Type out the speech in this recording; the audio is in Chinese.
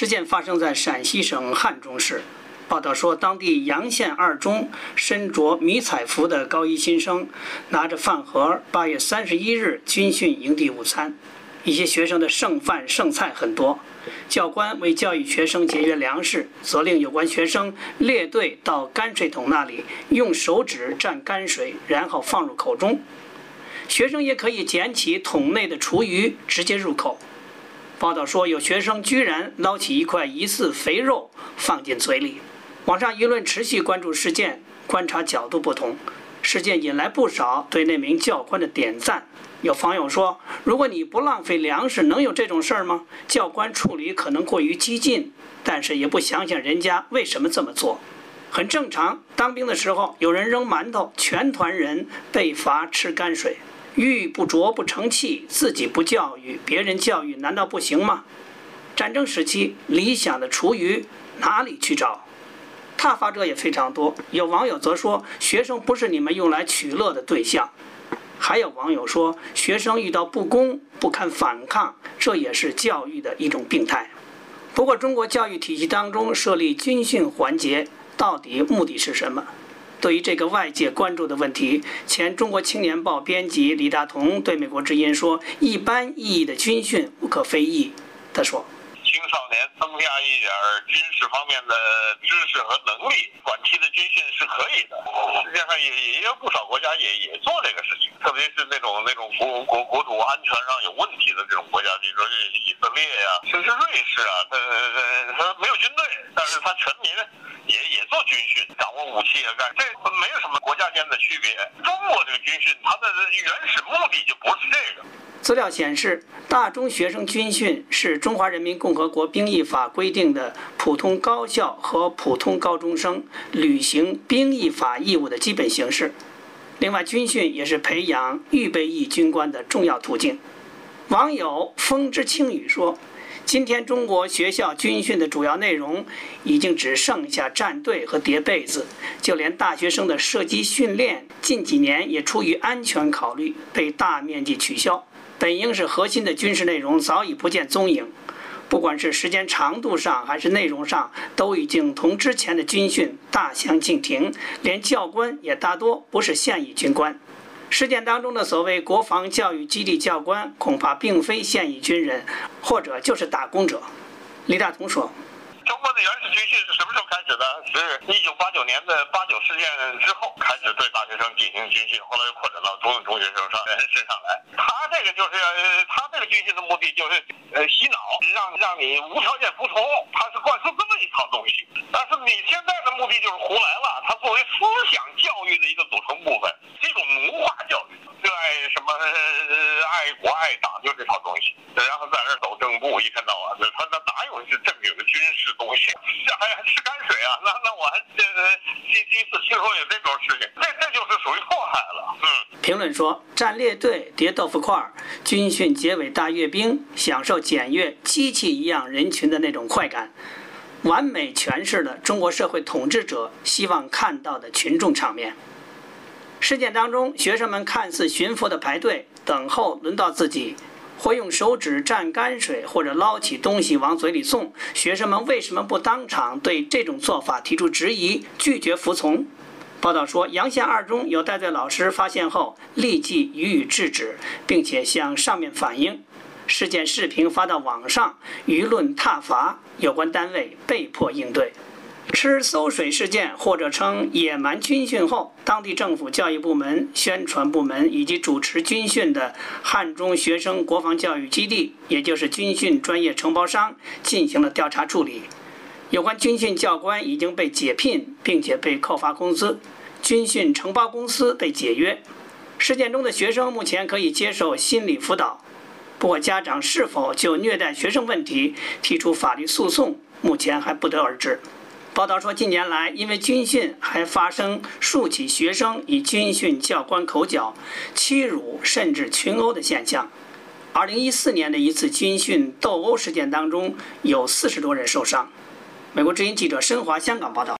事件发生在陕西省汉中市。报道说，当地洋县二中身着迷彩服的高一新生拿着饭盒，8月31日军训营地午餐。一些学生的剩饭剩菜很多，教官为教育学生节约粮食，责令有关学生列队到泔水桶那里，用手指蘸泔水，然后放入口中。学生也可以捡起桶内的厨余直接入口。报道说，有学生居然捞起一块疑似肥肉放进嘴里。网上舆论持续关注事件，观察角度不同。事件引来不少对那名教官的点赞。有网友说，如果你不浪费粮食，能有这种事儿吗？教官处理可能过于激进，但是也不想想人家为什么这么做，很正常。当兵的时候，有人扔馒头，全团人被罚吃泔水。玉不琢不成器，自己不教育，别人教育难道不行吗？战争时期，理想的厨余哪里去找？挞伐者也非常多，有网友则说，学生不是你们用来取乐的对象。还有网友说，学生遇到不公不堪反抗，这也是教育的一种病态。不过，中国教育体系当中设立军训环节，到底目的是什么？对于这个外界关注的问题，前中国青年报编辑李大同对美国之音说，一般意义的军训无可非议。他说， 青少年增加一点军事方面的知识和能力，短期的军训是可以的。世界上也有不少国家也做这个事情，特别是那种国土安全上有问题的这种国家，比如说以色列呀，甚至瑞士啊，他没有军队，但是他全民也做军训，掌握武器啊，这没有什么国家间的区别。中国这个军训，它的原始目的就不是这个。 资料显示，大中学生军训是中华人民共和国兵役法规定的普通高校和普通高中生履行兵役法义务的基本形式。另外，军训也是培养预备役军官的重要途径。网友风之轻语说，今天中国学校军训的主要内容已经只剩下站队和叠被子，就连大学生的射击训练近几年也出于安全考虑被大面积取消。本应是核心的军事内容早已不见踪影，不管是时间长度上还是内容上，都已经同之前的军训大相径庭，连教官也大多不是现役军官。事件当中的所谓国防教育基地教官，恐怕并非现役军人，或者就是打工者。李大同说， 中国的原始军训是什么时候开始的？是1989年的8·9事件之后开始对大学生进行军训，后来又扩展到中学生身上来。他这个军训的目的就是洗脑，让你无条件服从，他是灌输这么一套东西。但是你现在的目的就是胡来了，它作为思想教育的一个组成部分，这种奴化教育，热爱什么爱国爱党，就这套东西。然后在那儿走正步，一天到晚的，他哪有正经的军事东西？还吃泔水啊？那我还第一次听说有这种事情，这就是属于祸害了。 评论说，站列队叠豆腐块，军训结尾大阅兵，享受检阅机器一样人群的那种快感，完美诠释了中国社会统治者希望看到的群众场面。事件当中，学生们看似驯服的排队等候轮到自己，或用手指蘸泔水，或者捞起东西往嘴里送，学生们为什么不当场对这种做法提出质疑，拒绝服从？报道说，洋县二中有带队老师发现后立即予以制止，并且向上面反映。事件视频发到网上，舆论挞伐，有关单位被迫应对。吃馊水事件或者称野蛮军训后，当地政府教育部门、宣传部门以及主持军训的汉中学生国防教育基地，也就是军训专业承包商，进行了调查处理。有关军训教官已经被解聘，并且被扣发工资，军训承包公司被解约。事件中的学生目前可以接受心理辅导，不过家长是否就虐待学生问题提出法律诉讼，目前还不得而知。报道说，近年来因为军训还发生数起学生与军训教官口角、欺辱甚至群殴的现象。2014年的一次军训斗殴事件当中，有40多人受伤。美国之音记者申华香港报道。